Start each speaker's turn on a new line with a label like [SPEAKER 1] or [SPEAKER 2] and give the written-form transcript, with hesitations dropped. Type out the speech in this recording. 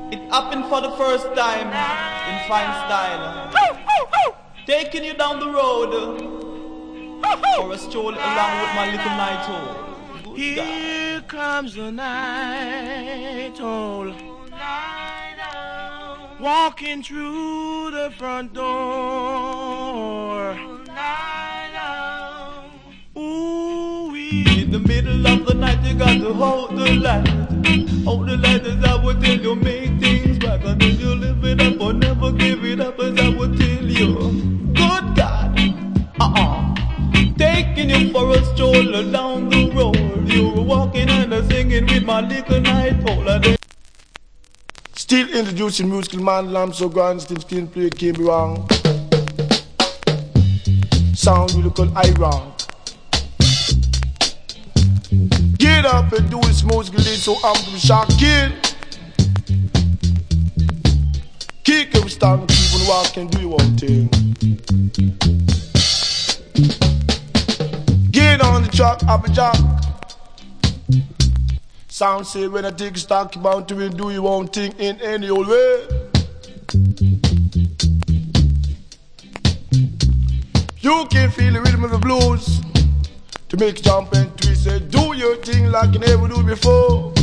[SPEAKER 1] It happened for the first time in fine style. Taking you down the road for a stroll along with my little night owl.
[SPEAKER 2] Here comes the night owl, walking through the front door. Ooh,
[SPEAKER 1] in the middle of the night you got to hold the light. Hold the light as I would tell you, make things right. And then you live it up or never give it up as I would tell you. Good God, taking you for a stroll down the road. You were walking and singing with my little night owl.
[SPEAKER 3] Still introducing musical man, lamb so grand, still play, can't be wrong. Sound you look iron. Get up and do this musical lead so I'm to be shocking. Kick and stand, keep on walking, do your own thing. Get on the track, happy jack. Sound say when I take a stock, you bound to do your own thing in any old way. You can feel the rhythm of the blues to make you jump and twist and do your thing like you never do before.